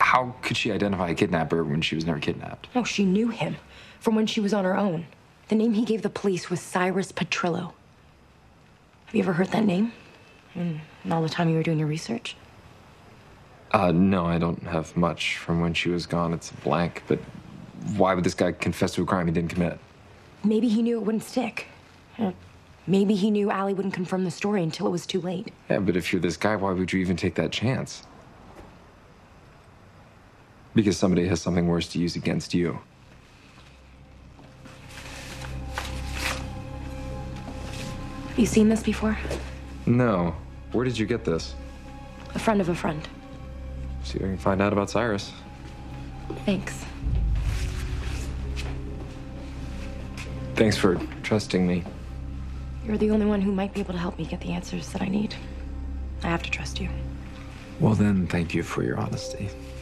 How could she identify a kidnapper when she was never kidnapped? No, she knew him from when she was on her own. The name he gave the police was Cyrus Petrillo. Have you ever heard that name? In all the time you were doing your research? No, I don't have much from when she was gone. It's a blank, but why would this guy confess to a crime he didn't commit? Maybe he knew it wouldn't stick. Or maybe he knew Allie wouldn't confirm the story until it was too late. Yeah, but if you're this guy, why would you even take that chance? Because somebody has something worse to use against you. Have you seen this before? No. Where did you get this? A friend of a friend. See if I can find out about Cyrus. Thanks. Thanks for trusting me. You're the only one who might be able to help me get the answers that I need. I have to trust you. Well then, thank you for your honesty.